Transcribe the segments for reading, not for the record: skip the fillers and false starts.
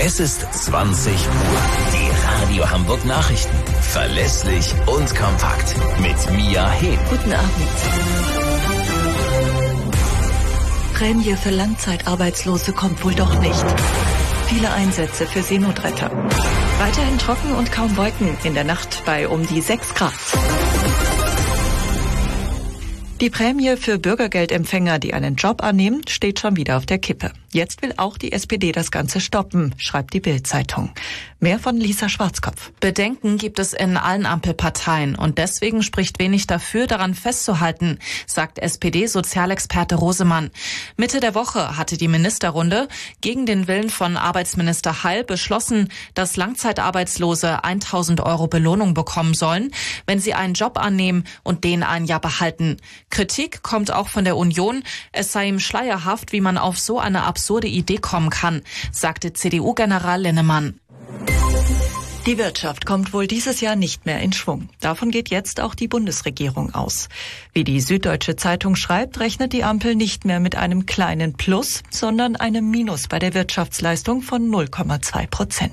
Es ist 20 Uhr. Die Radio Hamburg Nachrichten. Verlässlich und kompakt. Mit Mia Hehn. Guten Abend. Prämie für Langzeitarbeitslose kommt wohl doch nicht. Viele Einsätze für Seenotretter. Weiterhin trocken und kaum Wolken, in der Nacht bei um die 6 Grad. Die Prämie für Bürgergeldempfänger, die einen Job annehmen, steht schon wieder auf der Kippe. Jetzt will auch die SPD das Ganze stoppen, schreibt die Bild-Zeitung. Mehr von Lisa Schwarzkopf. Bedenken gibt es in allen Ampelparteien und deswegen spricht wenig dafür, daran festzuhalten, sagt SPD-Sozialexperte Rosemann. Mitte der Woche hatte die Ministerrunde gegen den Willen von Arbeitsminister Heil beschlossen, dass Langzeitarbeitslose 1.000 € Belohnung bekommen sollen, wenn sie einen Job annehmen und den ein Jahr behalten. Kritik kommt auch von der Union. Es sei ihm schleierhaft, wie man auf so eine absurde Idee kommen kann, sagte CDU-General Linnemann. Die Wirtschaft kommt wohl dieses Jahr nicht mehr in Schwung. Davon geht jetzt auch die Bundesregierung aus. Wie die Süddeutsche Zeitung schreibt, rechnet die Ampel nicht mehr mit einem kleinen Plus, sondern einem Minus bei der Wirtschaftsleistung von 0,2%.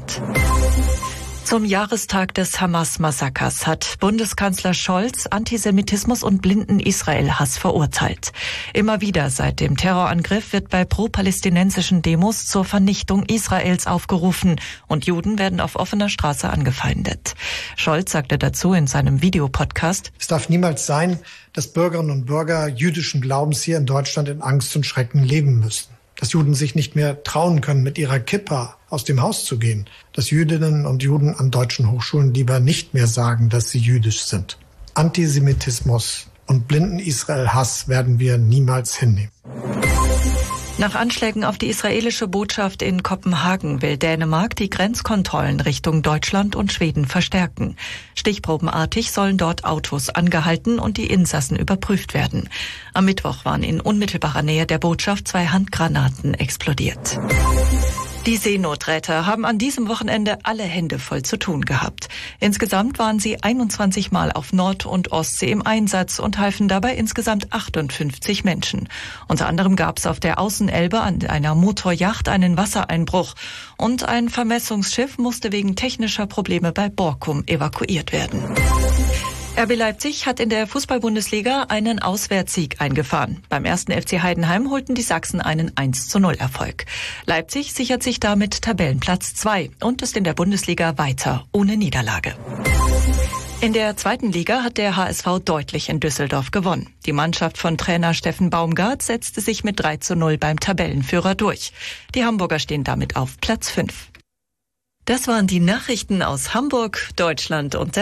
Zum Jahrestag des Hamas-Massakers hat Bundeskanzler Scholz Antisemitismus und blinden Israel-Hass verurteilt. Immer wieder seit dem Terrorangriff wird bei pro-palästinensischen Demos zur Vernichtung Israels aufgerufen und Juden werden auf offener Straße angefeindet. Scholz sagte dazu in seinem Videopodcast: Es darf niemals sein, dass Bürgerinnen und Bürger jüdischen Glaubens hier in Deutschland in Angst und Schrecken leben müssen. Dass Juden sich nicht mehr trauen können, mit ihrer Kippa aus dem Haus zu gehen. Dass Jüdinnen und Juden an deutschen Hochschulen lieber nicht mehr sagen, dass sie jüdisch sind. Antisemitismus und blinden Israel-Hass werden wir niemals hinnehmen. Nach Anschlägen auf die israelische Botschaft in Kopenhagen will Dänemark die Grenzkontrollen Richtung Deutschland und Schweden verstärken. Stichprobenartig sollen dort Autos angehalten und die Insassen überprüft werden. Am Mittwoch waren in unmittelbarer Nähe der Botschaft 2 Handgranaten explodiert. Die Seenotretter haben an diesem Wochenende alle Hände voll zu tun gehabt. Insgesamt waren sie 21 Mal auf Nord- und Ostsee im Einsatz und halfen dabei insgesamt 58 Menschen. Unter anderem gab es auf der Außenelbe an einer Motoryacht einen Wassereinbruch und ein Vermessungsschiff musste wegen technischer Probleme bei Borkum evakuiert werden. RB Leipzig hat in der Fußball-Bundesliga einen Auswärtssieg eingefahren. Beim 1. FC Heidenheim holten die Sachsen einen 1:0 Erfolg. Leipzig sichert sich damit Tabellenplatz 2 und ist in der Bundesliga weiter ohne Niederlage. In der 2. Liga hat der HSV deutlich in Düsseldorf gewonnen. Die Mannschaft von Trainer Steffen Baumgart setzte sich mit 3:0 beim Tabellenführer durch. Die Hamburger stehen damit auf Platz 5. Das waren die Nachrichten aus Hamburg, Deutschland und der